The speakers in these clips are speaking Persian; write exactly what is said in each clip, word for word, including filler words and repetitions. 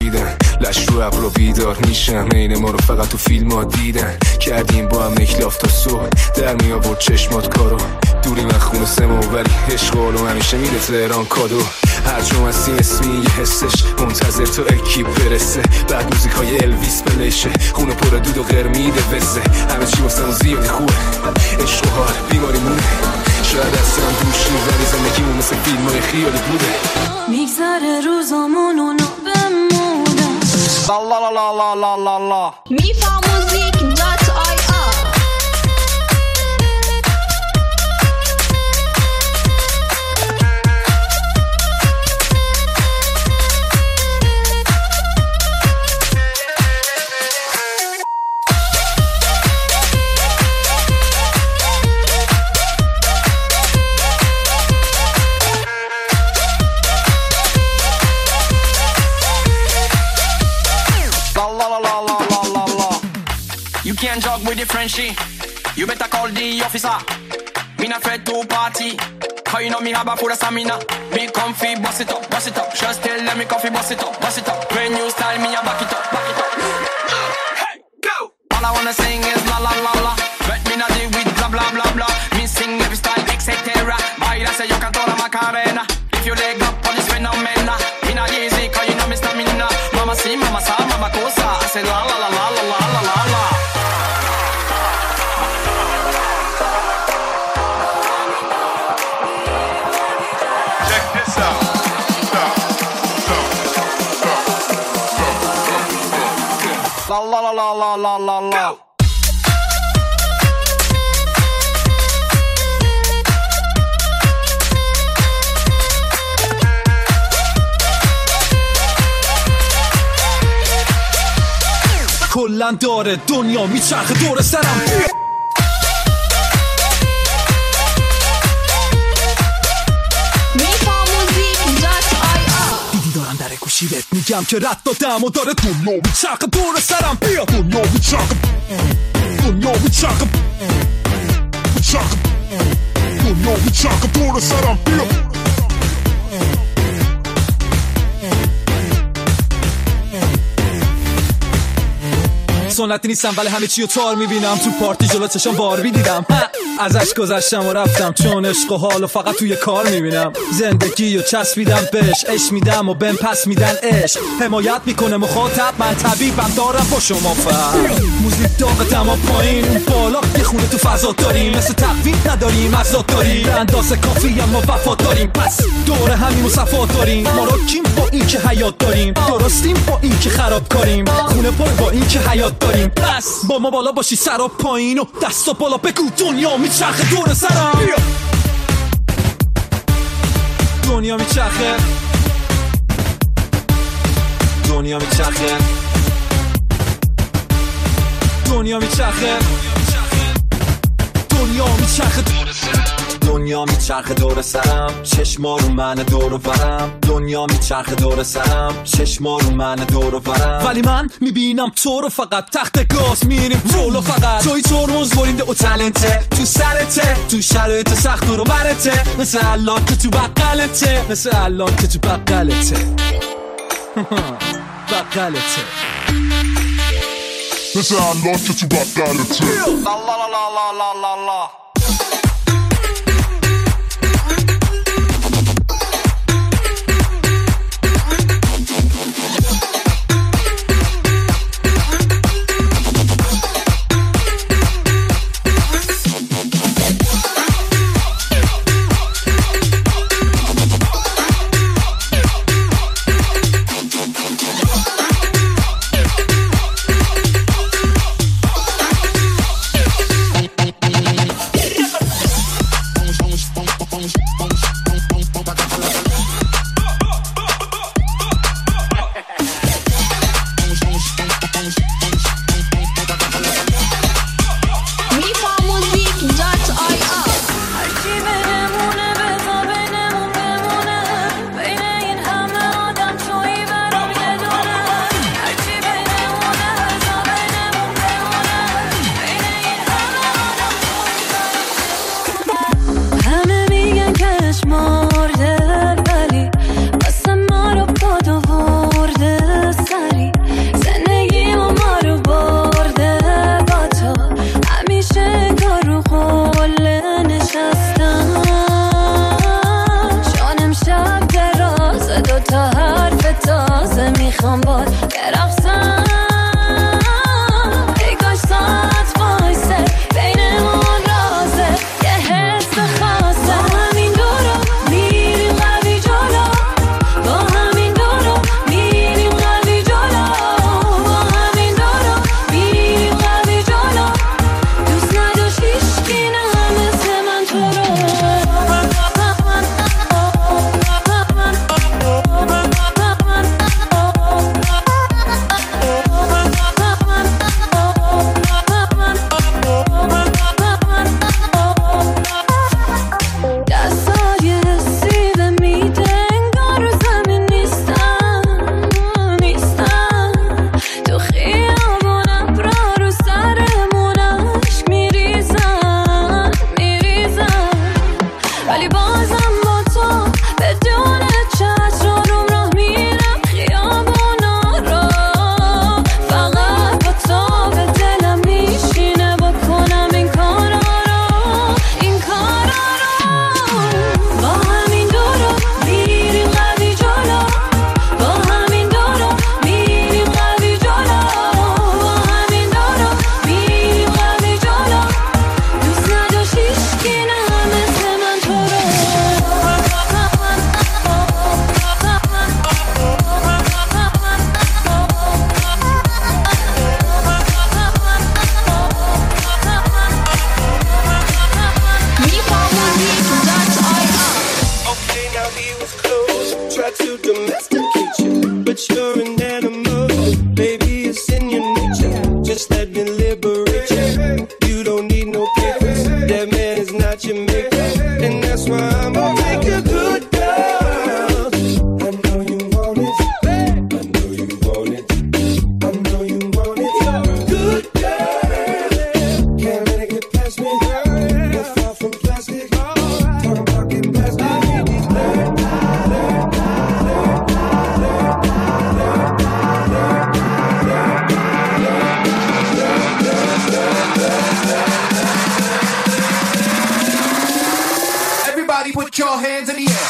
دیدن لش رو ابرو بیدار میشم عین ما رو فقط تو فیلم ها دیدن کردیم با هم اکلاف تا صبح در می آورد چشمات کارو دوری من خونه سمو ولی عشق و همیشه میده تهران کادو هر جمع هستیم اسمی یه حسش منتظر تو اکیپ برسه بعد موزیک های الویس بلشه خونه پر دود و غرمیده وزه همه چی واسه زیادی خوبه عشق و حال بیماری مونه شاید اصلا دوشی ولی زندگیمون مثل فیلم های خیالی بوده میگذره روزامون و نبمونم لا لا لا لا لا لا لا میفهم موزیک دات آی آر Can't jog with the Frenchie. You better call the officer. Me not afraid to party. Cause you know me have a full of stamina. Me comfy, bust it up, bust it up. Just tell them me comfy, bust it up, bust it up. When you style me, I back it up, back it up. Hey, go! All I wanna sing is la la la la. But me not deal with blah blah blah blah. Me sing every style, et cetera. Baila se yo canto la Macarena. If you leg up on this phenomena. Me not easy, cause you know me stamina. Mama si, mama sa, mama cosa. I say la la la la la la la la la. La la la la la la la la. کلن داره دنیا میچرخه دور سرم شیرت میگم که رد دادم و داره دنیا میچرخه دور سرم بیا دنیا میچرخه دنیا میچرخه میچرخه دنیا میچرخه دور سرم بیا سنتی نیستم ولی همه چی رو تار میبینم تو پارتی جلو چشم باربی دیدم ازش گذشتم و رفتم چون عشق و حال و فقط توی کار میبینم زندگی و چسبیدم بهش عشق میدم و بهم پس میدن عشق حمایت میکنه مخاطب من طبیبم دارم با شما فهم موزیک داغ دما پایین بالا یه خونه تو فضا داریم مثل تقویم نداریم ازاد داریم اندازه کافی اما وفا داریم پس دور همین صفا داریم ما رو کیم با این که حیات داریم درستیم با این که خراب کاریم خونه پر با این که حیات داریم پس با ما بالا باشی سر و پایین و دست و بالا بگو دنیا میچرخه دور سرم دنیا میچرخه دنیا میچرخه دنیا میچرخه دنیا میچرخه دور سرم دنیا میچرخه دور سرم چشما رو من دور و برم دنیا میچرخه دور سرم چشما رو من دور و برم ولی من میبینم تو رو فقط تخت گاز میریم رولو فقط توی ترمز برینده و تلنته تو سرته تو شرایط سخت رو برته مثل الان که تو بقلته مثل الان که تو بقلته بقلته مثل الان که تو بقلته La la la la la la la. میخوام باد برقصم ای کاش ساعت وایسه بینمون رازه یه حس خاصه با همین دورو میریم قوی جلو با همین دورو میریم قوی جلو با همین دورو میریم قوی جلو دوست نداشت هیچکی نه مثل من تو رو Put your hands in the air.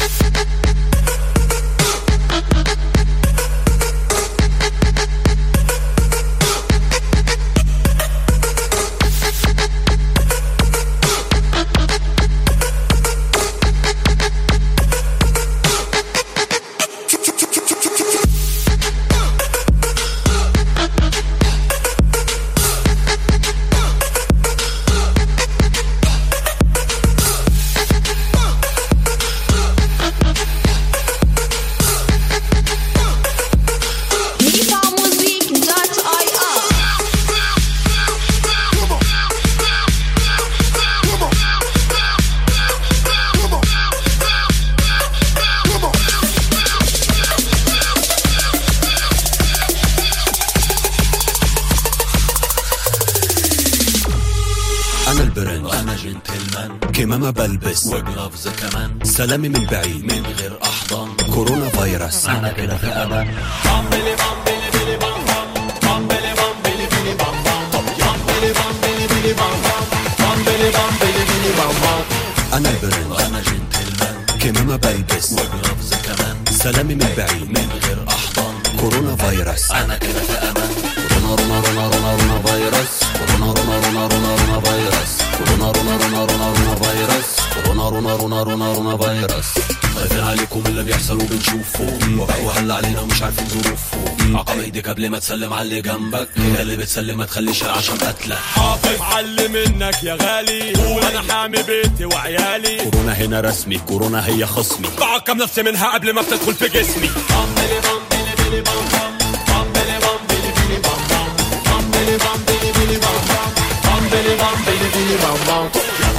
أنا البرنس أنا جنتلمان كمامة بلبس وجلافز كمان سلامي من بعيد من غير أحضان كورونا فيروس أنا كده في أمان بامبلي بامبلي بيلي بام بام بامبلي بامبلي بيلي بام بام بامبلي بامبلي بيلي بام بام بامبلي بامبلي بيلي بام بام أنا البرنس أنا جنتلمان كمامة بلبس وجلافز كمان سلامي من بعيد من غير أحضان كورونا فيروس أنا كده في أمان رونا رونا رونا رونا رونا فيروس رونا رونا رونا رونا رونا فيروس رونا رونا رونا رونا رونا فيروس رونا رونا رونا رونا رونا فيروس خايفين عليكم اللي بيحصل وبنشوفه وبقوا هلا علينا ومش عارفين ظروفه عقب ايديك قبل ما تسلم على اللي جنبك هي اللي بتسلم ما تخليش عشان قتلك حافظ علي منك يا غالي انا حامي بيتي وعيالي كورونا هنا رسمي كورونا هي خصمي بعقم نفسي منها قبل ما بتدخل في جسمي بامبلي بامبلي بيلي بام بام بامبلي بامبلي بيلي بام بام بامبلي بامبلي بيلي بام بام بامبلي بامبلي بيلي بام بام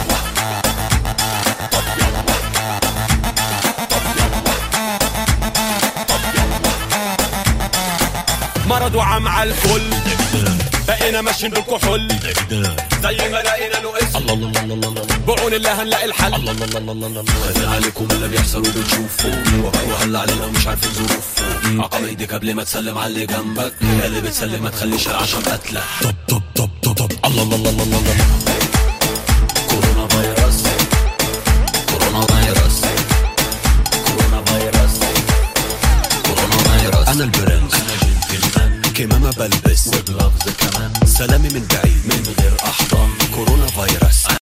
مرض وعم على الكل بقينا ماشيين بالكحول زي ما لقينا له اسم الله الله الله الله بعون الله هنلاقي الحل الله الله الله الله الله خايفين عليكم اللي بيحصل وبنشوفه وبقوا هلا علينا ومش عارفين ظروفه عقب ايديك قبل ما تسلم على اللي جنبك هي اللي بتسلم ما تخليش عشان قتلك طب طب طب طب طب الله الله الله الله الله كورونا فيروس كورونا فيروس كورونا فيروس كورونا فيروس انا البرنس انا جنتلمان كمامة بلبس وجلافز كمان سلامي من بعيد من غير احضان كورونا فيروس